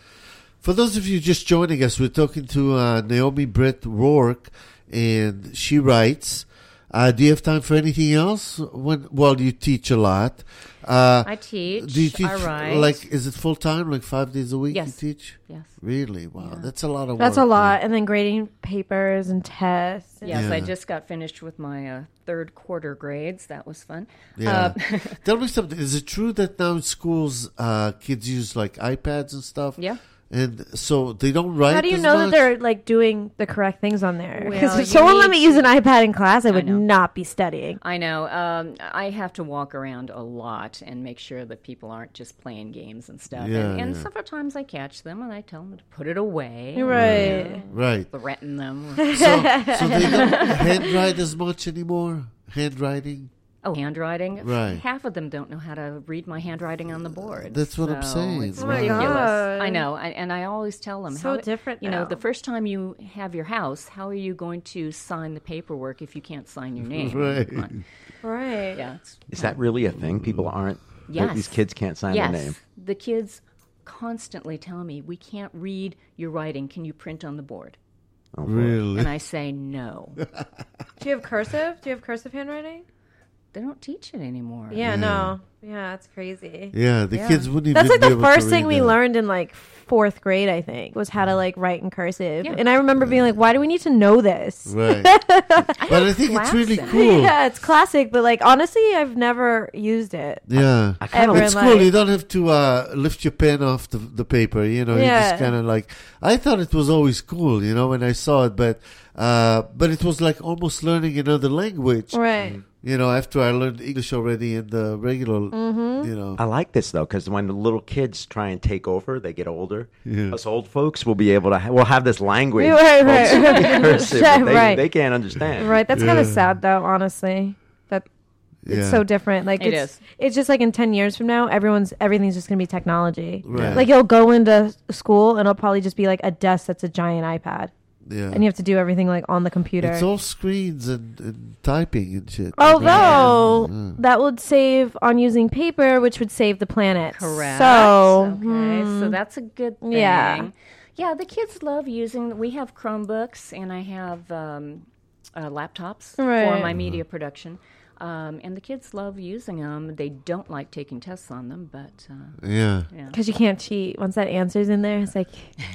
For those of you just joining us, we're talking to uh, Naomi Brett Rourke, and she writes. Uh, do you have time for anything else? When well, you teach a lot. Uh, I teach. do you teach I write. like? Is it full time? Like five days a week? Yes. You teach? Yes. Really? Wow, that's a lot of That's work. a lot. And then grading papers and tests. Yes, I Yeah. just got finished with my uh, third quarter grades. That was fun. Yeah. Uh, Tell me something. Is it true that now in schools, uh, kids use like iPads and stuff? Yeah. And so they don't write. How do you as know much? that they're like doing the correct things on there? Because Well, if you someone let need me use an iPad in class, I would know. not be studying. I know. Um, I have to walk around a lot and make sure that people aren't just playing games and stuff. Yeah, and and yeah. several times I catch them and I tell them to put it away. Right. Right. Threaten them. So, so they don't handwrite as much anymore. Handwriting. Oh, handwriting. Right. Half of them don't know how to read my handwriting on the board. That's what I'm So saying. It's Oh my ridiculous. God. I know. I, and I always tell them So how, different You know, now. the first time you have your house, how are you going to sign the paperwork if you can't sign your name? Right. Come on. Right. Yeah. it's- Is that really a thing? People aren't. Yes. These kids can't sign yes. their name. The kids constantly tell me, "We can't read your writing. Can you print on the board?" Oh, boy. Really? And I say no. Do you have cursive? Do you have cursive handwriting? They don't teach it anymore. Yeah, no. Yeah, that's crazy. Yeah, the Yeah. kids wouldn't even. That's like be the able to first thing read we that. learned in like fourth grade, I think, was how to like write in cursive. Yeah. And I remember being like, why do we need to know this? Right. But I think it's really classic. cool. Yeah, it's classic, but like honestly, I've never used it. Yeah. I kind Ever of in It's life. cool. You don't have to uh, lift your pen off the, the paper. You know, you Yeah. just kind of like. I thought it was always cool, you know, when I saw it, but uh, but it was like almost learning another language. Right. You know, after I learned English already in the regular, Mm-hmm. you know. I like this though because when the little kids try and take over, they get older. Yeah. Us old folks will be able to. Ha- we'll have this language. Right, called right. cursive that they, Right. they can't understand. Right. That's kind Yeah. of sad though, honestly. That Yeah. it's so different. Like It it's is. it's just like in ten years from now, everyone's everything's just gonna be technology. Right. Like you'll go into school and it'll probably just be like a desk that's a giant iPad. Yeah. And you have to do everything like on the computer. It's all screens and, and typing and shit. Although Yeah. that would save on using paper, which would save the planet. Correct. So, okay, hmm, so that's a good thing. Yeah. Yeah, the kids love using. We have Chromebooks, and I have um, uh, laptops for Right. my media production. Um, and the kids love using them. They don't like taking tests on them, but uh, Yeah. yeah. because you can't cheat. Once that answer's in there, it's like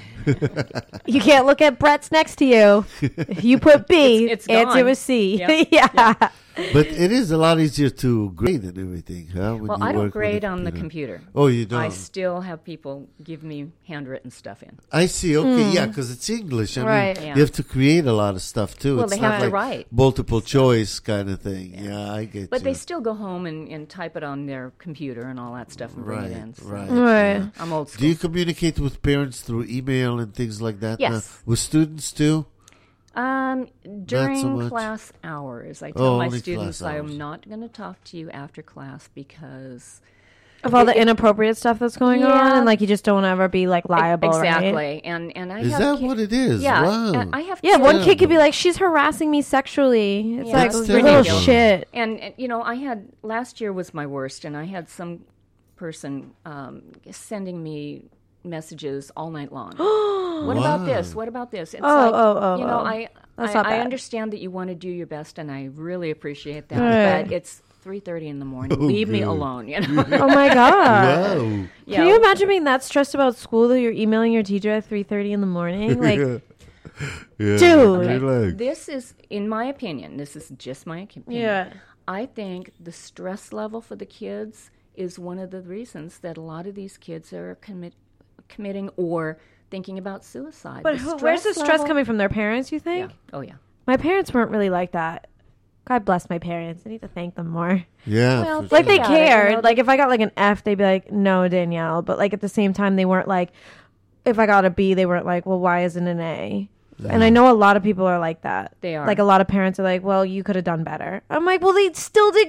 you can't look at Brett's next to you. If you put B, It's- it's answer gone. was C. Yep. yeah. But it is a lot easier to grade and everything, huh? When Well, you I work don't with grade a on the computer. Oh, you don't? I still have people give me handwritten stuff in. I see. Okay, yeah, because it's English. I Hmm. Right. mean, Yeah. you have to create a lot of stuff too. Well, it's they not have to like write. multiple choice kind of thing. Yeah, I get But you. they still go home and, and type it on their computer and all that stuff and bring right, it in. So right. Right. yeah. I'm old school. Do you communicate with parents through email and things like that? Yes. now? With students too? Um, during much. class hours, I Oh, tell my only students class I hours. am not going to talk to you after class because Of all the inappropriate stuff that's going Yeah. on, and like you just don't ever be like liable, exactly. right? And and I Is have that ki- what it is? Yeah, Wow. and I have Yeah, kids- one kid could be like, "She's harassing me sexually." It's Yeah, like that's little terrible. shit. And, and, you know, I had last year was my worst, and I had some person um, sending me messages all night long. What about Wow. this? What about this? It's Oh, like, oh, oh, you know, oh. I That's I, not I bad. understand that you want to do your best, and I really appreciate that. Right. But it's three thirty in the morning. Oh, Leave me good. alone. You know. Oh my god! Wow. Yeah. Can you imagine being that stressed about school that you're emailing your teacher at three thirty in the morning? Like, yeah. Yeah. Dude. Relax. This is, in my opinion, this is just my opinion. yeah, I think the stress level for the kids is one of the reasons that a lot of these kids are commit, committing or thinking about suicide. but who, where's the stress level- coming from? Their parents? You Yeah. think? Oh yeah. My parents weren't really like that. God bless my parents. I need to thank them more. Yeah. Well, for Like sure. they about it, you cared. know, Like if I got like an F, they'd be like, "No, Danielle." But like at the same time, they weren't like, if I got a B, they weren't like, "Well, why isn't an A?" And I know a lot of people are like that. They are. Like a lot of parents are like, "Well, you could have done better." I'm like, "Well, they still did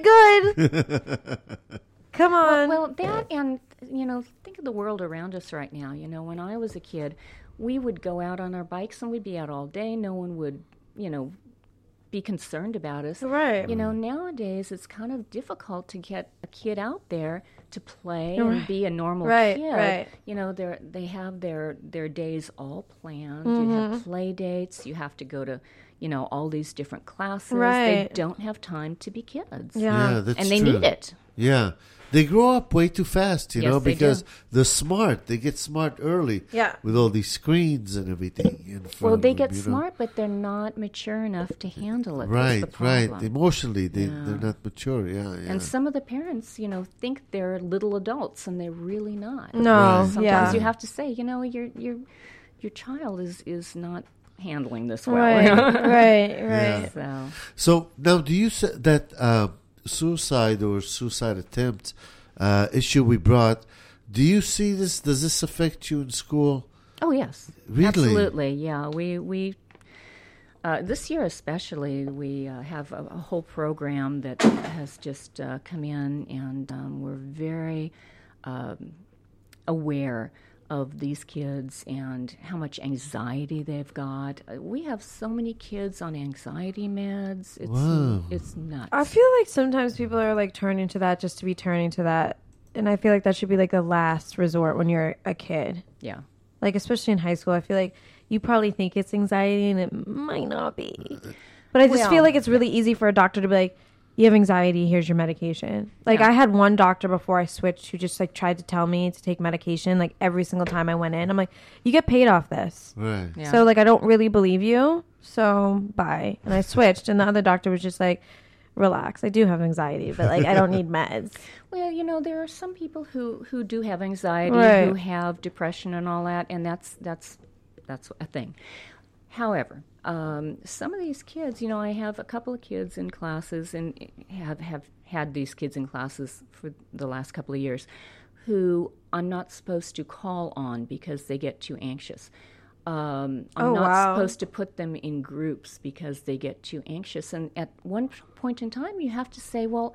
good." Come on. Well, that and, you know, think of the world around us right now. You know, when I was a kid, we would go out on our bikes and we'd be out all day. No one would, you know, be concerned about us. Right. You know, nowadays it's kind of difficult to get a kid out there to play Right. and be a normal Right, kid. right. You know, they they have their their days all planned. You Mm-hmm. have play dates. You have to go to, you know, all these different classes. They Right. don't have time to be kids. Yeah. Yeah, that's and they true. need it. Yeah. They grow up way too fast, you Yes, know, they because do. they're smart. They get smart early. Yeah. With all these screens and everything. In front Well, of they them, get you know. smart, but they're not mature enough to handle it. That's Right, the right. problem. Emotionally, they, Yeah. they're not mature. Yeah, yeah. And some of the parents, you know, think they're little adults, and they're really not. No, Right. Sometimes yeah. you have to say, you know, your your your child is is not handling this well. Right, right, right. Yeah. So So now, do you say that uh, suicide or suicide attempt uh, issue we brought? Do you see this? Does this affect you in school? Oh yes, Really? absolutely. Yeah, we we uh, this year especially we uh, have a, a whole program that has just uh, come in, and um, we're very um, aware of these kids and how much anxiety they've got. Uh, We have so many kids on anxiety meds. It's Wow. it's nuts. I feel like sometimes people are like turning to that just to be turning to that. And I feel like that should be like the last resort when you're a kid. yeah. Like, especially in high school, I feel like you probably think it's anxiety and it might not be. But I just Well, feel like it's really easy for a doctor to be like, you have anxiety, here's your medication. Like, Yeah. I had one doctor before I switched who just like tried to tell me to take medication like every single time I went in. I'm like, you get paid off this. Right. Yeah. So, like, I don't really believe you. So, bye. And I switched. And the other doctor was just like, relax. I do have anxiety, but like, I don't need meds. Well, you know, there are some people who, who do have anxiety, Right. who have depression and all that, and that's that's that's a thing. However, um, some of these kids, you know, I have a couple of kids in classes, and have have had these kids in classes for the last couple of years, who I'm not supposed to call on because they get too anxious. Um, I'm Oh, not wow. supposed to put them in groups because they get too anxious. And at one point in time, you have to say, well,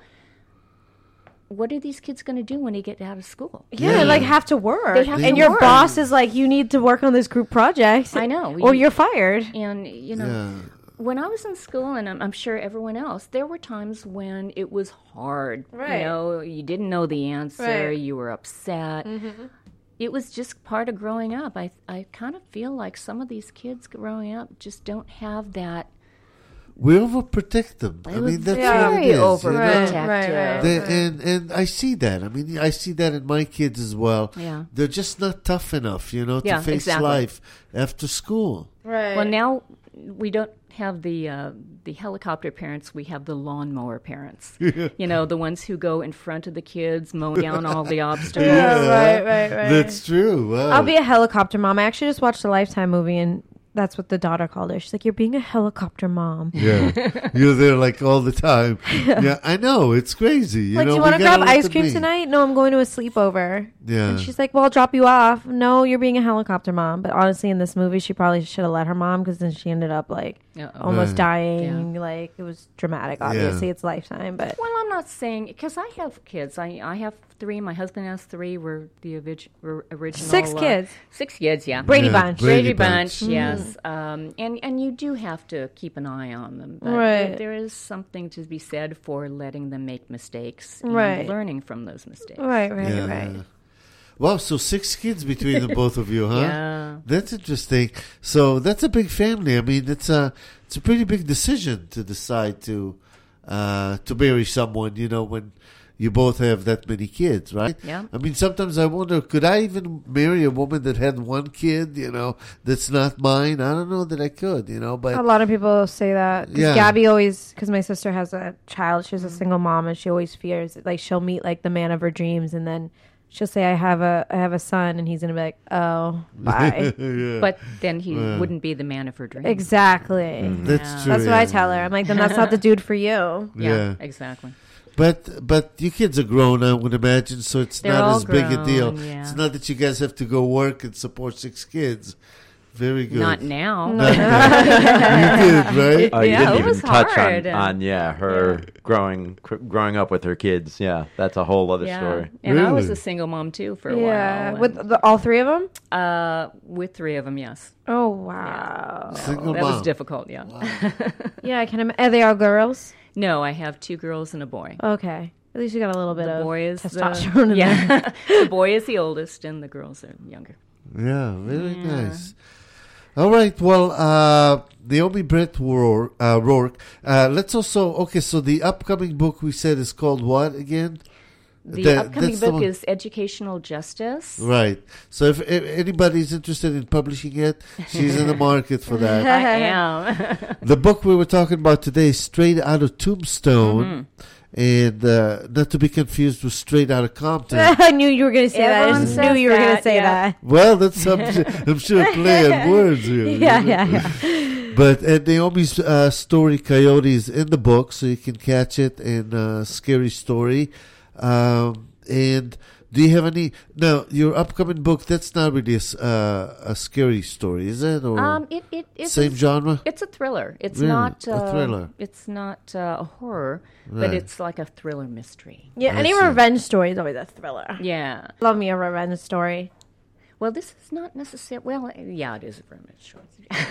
what are these kids going to do when they get out of school? Yeah, Yeah. like have to work. They have and to your work. boss is like, you need to work on this group project. I know. Or You- you're fired. And, you know, Yeah. when I was in school, and I'm, I'm sure everyone else, there were times when it was hard. Right. You know, you didn't know the answer, Right. you were upset. It was just part of growing up. I, I kind of feel like some of these kids growing up just don't have that. We overprotect them. I They were mean, that's very what it is. you know? overprotective. Right, right, right. They, and and I see that. I mean, I see that in my kids as well. Yeah. They're just not tough enough, you know, to Yeah, face exactly. life after school. Right. Well, now we don't have the uh, the helicopter parents. We have the lawnmower parents. You know, the ones who go in front of the kids, mow down all the obstacles. Yeah, right, right, right. That's true. Wow. I'll be a helicopter mom. I actually just watched a Lifetime movie, and that's what the daughter called her. She's like, "You're being a helicopter mom." Yeah, you're there like all the time. Yeah, I know, it's crazy. You Like, know, do you we want to gotta grab let ice them cream be. tonight? No, I'm going to a sleepover. Yeah. And she's like, "Well, I'll drop you off." No, you're being a helicopter mom. But honestly, in this movie, she probably should have let her mom, because then she ended up like Uh-oh. almost Right. dying. Like it was dramatic. Obviously, it's Lifetime, but Well, I'm not saying because I have kids. I I have three. My husband has three. We're the orig- we're original Six uh, kids. Six kids, yeah. Brady Yeah, Bunch. Brady Brady Bunch. Bunch, yes. Um, and and you do have to keep an eye on them. But Right. there, there is something to be said for letting them make mistakes and Right. learning from those mistakes. right, right, Yeah, right. yeah. Wow, so six kids between the both of you, huh? Yeah. That's interesting. So that's a big family. I mean, it's a it's a pretty big decision to decide to uh, to marry someone. You know, when you both have that many kids, right? Yeah. I mean, sometimes I wonder, could I even marry a woman that had one kid? You know, that's not mine. I don't know that I could. You know, but A lot of people say that. 'Cause Yeah. Gabby always, because my sister has a child, she's a single mom, and she always fears like she'll meet like the man of her dreams, and then she'll say, "I have a, I have a son," and he's gonna be like, "Oh, bye." yeah, But then he wouldn't be the man of her dreams. Exactly. that's Yeah. true. That's what yeah. I tell her. I'm like, then that's not the dude for you. Yeah, Yeah. exactly. But but your kids are grown, I would imagine, so it's They're not all as big a deal. grown, yeah. It's not that you guys have to go work and support six kids. Very good. Not now. Not now. You did, right? Oh, you Yeah, didn't it even was touch hard. on, on yeah her growing cr- growing up with her kids. Yeah, that's a whole other Yeah. story. And I was Really? a single mom too for a Yeah, while. with and, the, all three of them. uh, with three of them, yes. Oh wow. Single that mom. was difficult, yeah. Yeah, I can. Im- Are they all girls? No, I have two girls and a boy. Okay, at least you got a little bit The of boy is testosterone the, in there. yeah. The boy is the oldest, and the girls are younger. Yeah, very nice. All right, well, uh, Naomi Brett Rourke. Uh, Rourke. Uh, let's also, okay, so the upcoming book we said is called what again? The That- upcoming that's the book one- is Educational Justice. Right. So if, if anybody's interested in publishing it, she's in the market for that. I am. The book we were talking about today is Straight Out of Tombstone. Mm-hmm. And uh, not to be confused with Straight Out of Compton. I knew you were going to say that. I Everyone just knew says you were going to that, say yeah. that. Well, that's some, I'm sure play on words here. Yeah, yeah, yeah. But and Naomi's uh, story, Coyote, is in the book, so you can catch it in uh, Scary Story. Um, and do you have any... Now, your upcoming book, that's not really a, s- uh, a scary story, is it? Or Um, it, it, it's same a, genre? It's a thriller. It's Really? not A uh, thriller. It's not uh, a horror, Right. but it's like a thriller mystery. Yeah, I any see. revenge story is always a thriller. Yeah. Love me a revenge story. Well, this is not necessarily. Well, yeah, it is a very much short.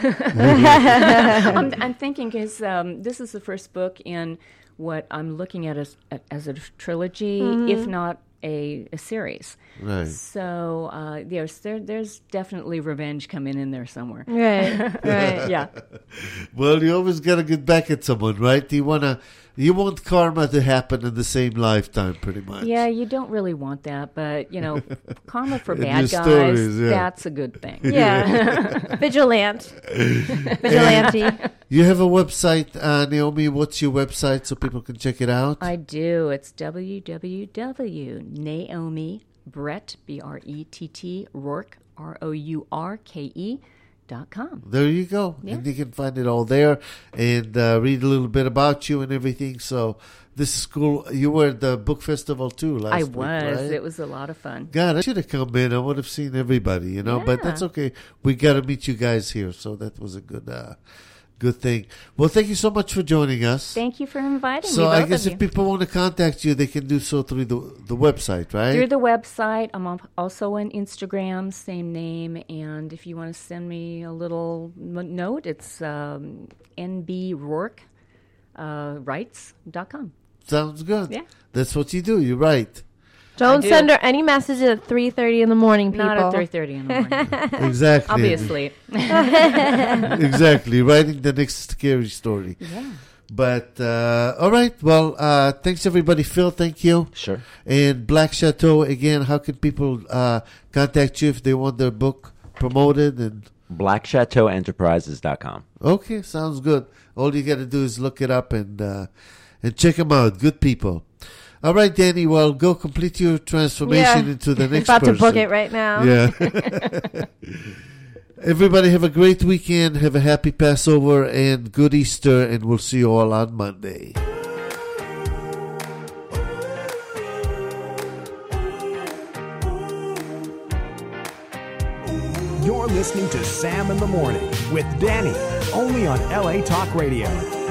I'm, I'm thinking because um, this is the first book in what I'm looking at as as a trilogy, if not a, a series. Right. So uh, there's there, there's definitely revenge coming in there somewhere. Right, right. Yeah. Well, you always got to get back at someone, right? You want to... You want karma to happen in the same lifetime, pretty much. Yeah, you don't really want that, but you know, karma for In bad your guys, stories, yeah. that's a good thing. Yeah. Vigilant. Vigilante. You have a website, uh, Naomi. What's your website so people can check it out? I do. It's w w w dot Naomi Brett, B R E T T, Rourke, R O U R K E, dot com. There you go. Yeah. And you can find it all there and uh, read a little bit about you and everything. So this is cool. You were at the book festival too last I week, was. right? It was a lot of fun. God, I should have come in. I would have seen everybody, you know. But Yeah. that's okay. We got to meet you guys here. So that was a good uh, good thing. Well, thank you so much for joining us. Thank you for inviting so me. I both guess of if you. people want to contact you, they can do so through the, the website, right? Through the website. I'm on- also on Instagram, same name. And if you want to send me a little m- note, it's um, N B Rourke uh, writes dot com. Sounds good. Yeah. That's what you do. You're right. Don't do. send her any messages at three thirty in the morning, people. Not at three thirty in the morning. Exactly. I'll be asleep. Exactly. Writing the next scary story. Yeah. But, uh, all right. Well, uh, thanks, everybody. Phil, thank you. Sure. And Black Chateau, again, how can people uh, contact you if they want their book promoted? And black chateau enterprises dot com. okay, sounds good. All you got to do is look it up and uh, and check them out. Good people. All right, Danny. Well, go complete your transformation Yeah. into the next About person. to book it right now. Yeah. Everybody have a great weekend. Have a happy Passover and good Easter, and we'll see you all on Monday. You're listening to Sam in the Morning with Danny, only on L A Talk Radio.